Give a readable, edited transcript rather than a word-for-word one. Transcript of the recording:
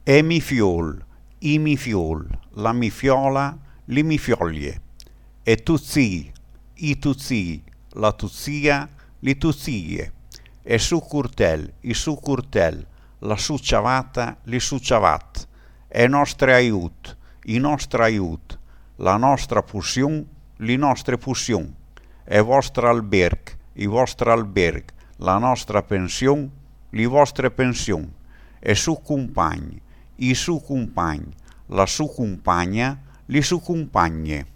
E mi fiol, i mi fiol, la mi fiola, li mi fioglie. E tuzzi, i tuzzi, la tuzzia, li tuzzie. E su curtel, i su curtel, la su ciavata, li su ciavat. E nostre aiut, i nostre aiut, la nostra pussion, li nostre pussion. E vostre alberg, i vostre alberg, la nostra pension, li vostre pension. E su compagni, i su compagni, la su compagna, li su compagne.